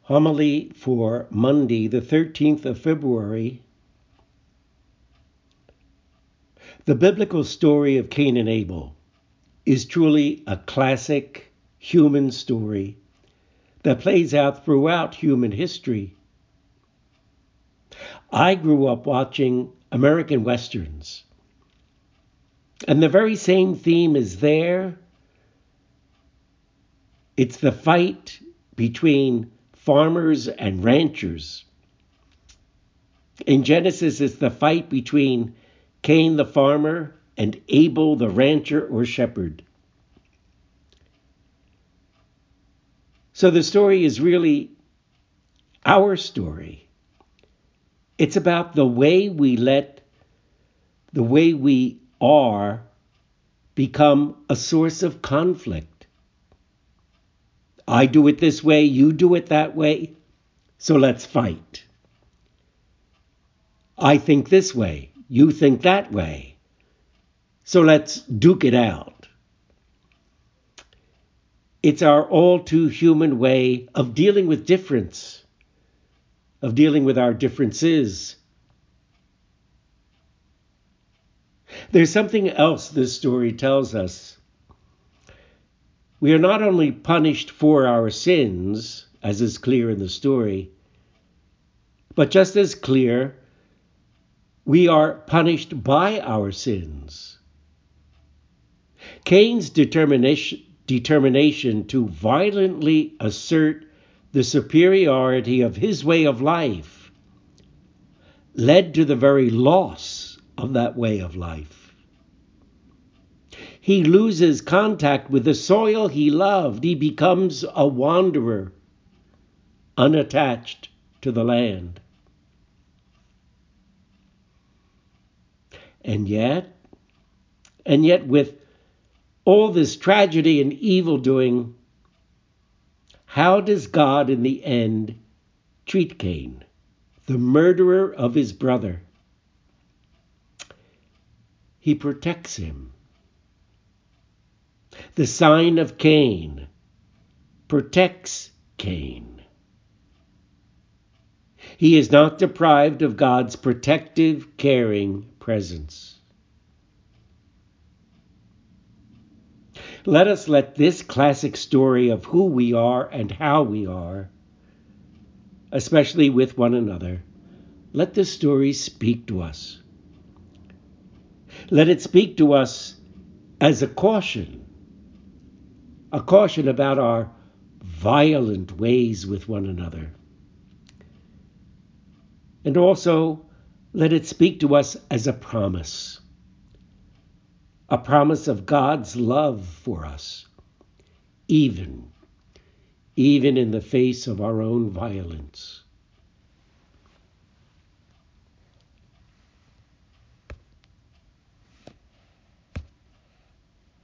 Homily for Monday, the 13th of February. The biblical story of Cain and Abel is truly a classic human story that plays out throughout human history. I grew up watching American Westerns, and the very same theme is there. It's the fight between farmers and ranchers. In Genesis, it's the fight between Cain the farmer and Abel the rancher or shepherd. So the story is really our story. It's about the way we let the way we are become a source of conflict. I do it this way, you do it that way, so let's fight. I think this way, you think that way, so let's duke it out. It's our all too human way of dealing with difference, of dealing with our differences. There's something else this story tells us. We are not only punished for our sins, as is clear in the story, but just as clear, we are punished by our sins. Cain's determination to violently assert the superiority of his way of life led to the very loss of that way of life. He loses contact with the soil he loved. He becomes a wanderer, unattached to the land. And yet with all this tragedy and evil doing, how does God in the end treat Cain, the murderer of his brother? He protects him. The sign of Cain protects Cain. He is not deprived of God's protective, caring presence. Let us let this classic story of who we are and how we are, especially with one another, let this story speak to us. Let it speak to us as a caution about our violent ways with one another. And also, let it speak to us as a promise of God's love for us, even in the face of our own violence.